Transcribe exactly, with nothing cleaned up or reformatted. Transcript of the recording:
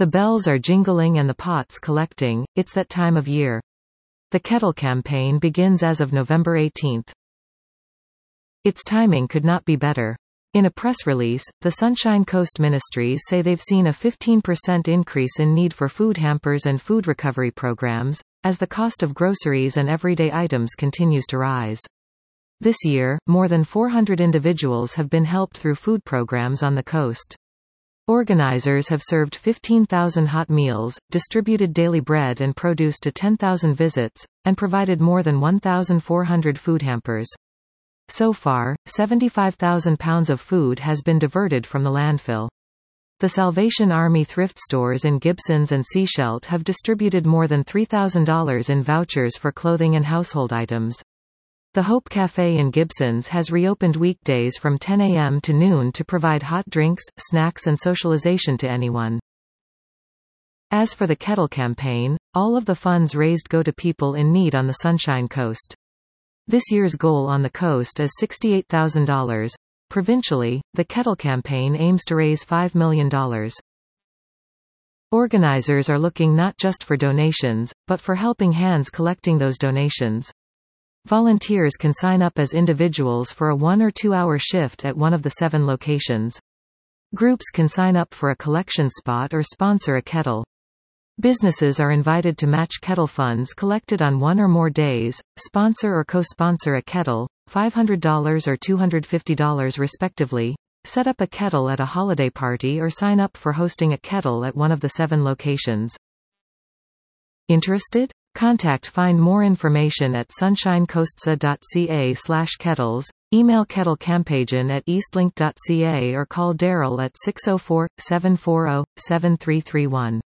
The bells are jingling and the pots collecting, it's that time of year. The kettle campaign begins as of November eighteenth. Its timing could not be better. In a press release, the Sunshine Coast Ministries say they've seen a fifteen percent increase in need for food hampers and food recovery programs, as the cost of groceries and everyday items continues to rise. This year, more than four hundred individuals have been helped through food programs on the coast. Organizers have served fifteen thousand hot meals, distributed daily bread and produce to ten thousand visits, and provided more than one thousand four hundred food hampers. So far, seventy-five thousand pounds of food has been diverted from the landfill. The Salvation Army thrift stores in Gibsons and Sechelt have distributed more than three thousand dollars in vouchers for clothing and household items. The Hope Cafe in Gibsons has reopened weekdays from ten a m to noon to provide hot drinks, snacks and socialization to anyone. As for the kettle campaign, all of the funds raised go to people in need on the Sunshine Coast. This year's goal on the coast is sixty-eight thousand dollars. Provincially, the kettle campaign aims to raise five million dollars. Organizers are looking not just for donations, but for helping hands collecting those donations. Volunteers can sign up as individuals for a one or two hour shift at one of the seven locations. Groups can sign up for a collection spot or sponsor a kettle. Businesses are invited to match kettle funds collected on one or more days, sponsor or co-sponsor a kettle, five hundred dollars or two hundred fifty dollars respectively, set up a kettle at a holiday party or sign up for hosting a kettle at one of the seven locations. Interested? Contact Find more information at sunshinecoastsa dot c a slash kettles, email kettlecampaign at eastlink dot c a or call Daryl at six oh four, seven four oh, seven three three one.